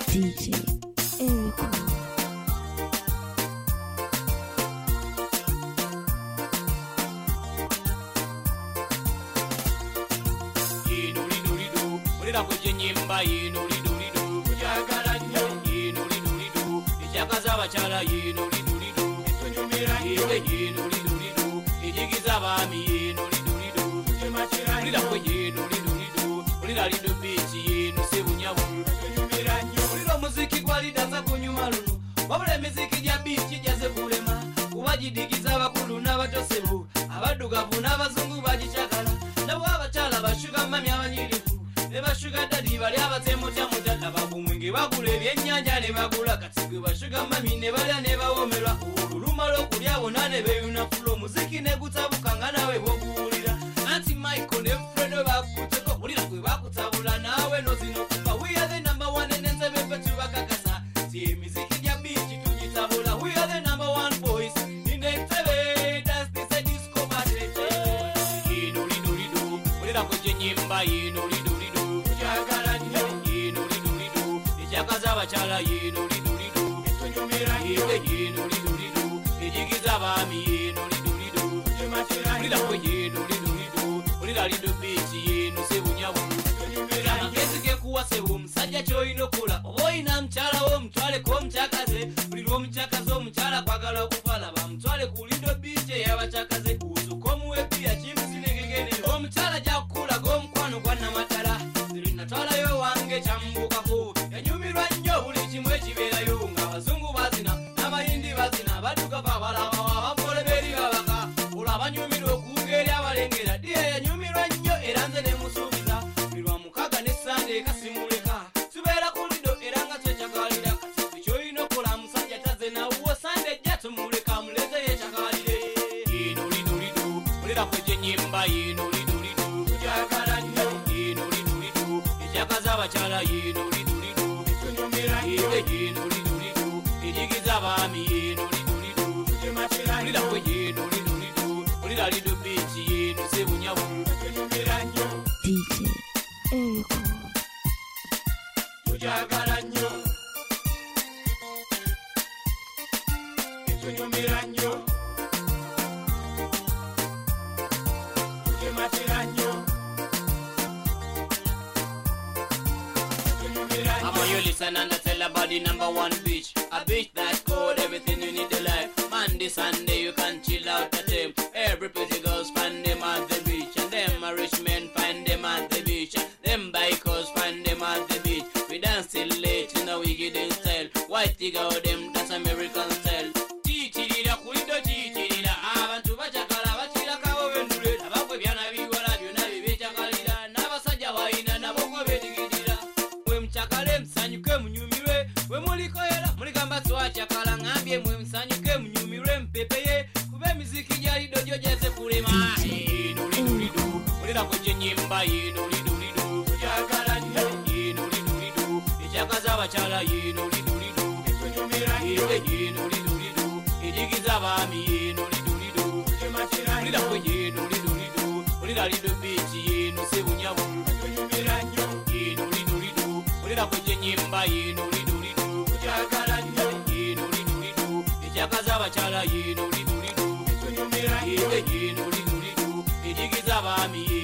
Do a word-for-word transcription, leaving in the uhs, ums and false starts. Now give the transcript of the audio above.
D J Erico. Olira kuje nyimba yino lidu lidu kujagala nnyo yino lidu lidu ejagaza abachala yino lidu lidu etunyumira nnyo yino lidu lidu ejigiza abaami yino lidu lidu olira kuje yino lidu lidu olira lidu bichi yino sebunyabu etunyumira nnyo olira omuziki gwalidaza kunyuma luno wabula emiziki gya bichi gyaze kulema kuba gidigiza abakulu n'abatosebu abaddugavu n'abazungu bagikyagala nabo abachala bashuga mami abanyirivu Neba sugar daddy bali abatemotya mutata babumwinge bagula ebyennyanja ne bagula katigwe bashuga mami ne balya ne bawomerwa oluluma lw'okulya bonna ne beeyuna fulo muziki ne gutabuka nga nawe bw'oguwulira anti Michael ne Fredo bakuteko wulira gwe bakutabula naawe nozino kufa we are the number one enenze befe tubakakasa ti emiziki gya bichi tugitabula we are the number one boys in Entebbe that's this a disco party yino lidu lidu wulira kuje nyimba yino lidu ejagaza abachala yino lidu lidu etunyumira nnyo yino lidu lidu ejigiza abaami yino lidu lidu olira kwe yino lidu lidu olira lidu bichi yino sebunyabu etunyumira nnyo amagezi gekuwasewo omusajja ky'olina okola oba olina mukyala wo omutwaleko omukyakaze buli lw'omukyakaze omukyala kwagala okufala bamutwale ku lidu bichi ey'abakyakaze uzuka omuwe bbiya kimusinegegene omukyala gyakukulaga omukwano gwa namatala zirinatwalayo wange kyamubukako yanyumirwa nnyo buli kimu ekibeerayo ng'abazungu bazina n'abayindi bazina abaddugavu abalaba abamole beeri babaka olwo abanyumirwa okuwuga eri abalengera diye yanyumirwa nnyo era nze ne musuubiza buli lwa mukaga ne sande ekasimuleka tubeera ku lido era nga twekyakalira kati ky'olina okola musajja taze nawuwo sande ejja tumuleka muleze yekyakalire yino lidu lidu olera kweje nyimba yino lidu lidu tugyagala nnyo yino lidu lidu ejagaza abachala yino lidu yino lidu lidu ejigiza abaami yino lidu lidu olira kwe yino lidu lidu olira lidu bichi yino sebunyabu etunyumira nnyo D J Erico. Tujagala nnyo etunyumira nnyo tujematira nnyo you listen and I tell about the number one beach. A beach that's got everything you need to life. Monday, Sunday, you can chill out at them. Every pretty girls find them at the beach. And them a rich men find them at the beach. Them bikers find them at the beach. We dance till late in a wicked in style. White digger them, that's American style. Chichirira kulido chichirira. Abantu bachakala bachira kawo vendulira. Abakwe byana biwala byona bibechakalira. Nabasajja bayina nabokwe bedigidira. Mchakale msanyuke mnyumirwe we mulikoyera muligamba twachakala ngambye mwe msanyuke mnyumirwe mpepeye kube miziki gyali dojo jeze kulema yino lidu lidu olira kuje nyimba yino lidu lidu tujagala nnyo yino lidu lidu ejagaza abachala yino lidu lidu etunyumira nnyo yino lidu lidu ejigiza abaami yino lidu lidu olira kwe yino lidu lidu olira lidu bichi yino sebunyabu etunyumira nnyo yino lidu lidu olira kweje nyimba yino lidu lidu tujagala nnyo yino lidu lidu ejagaza abachala yino lidu lidu etunyumira nnyo yino lidu lidu ejigiza abaami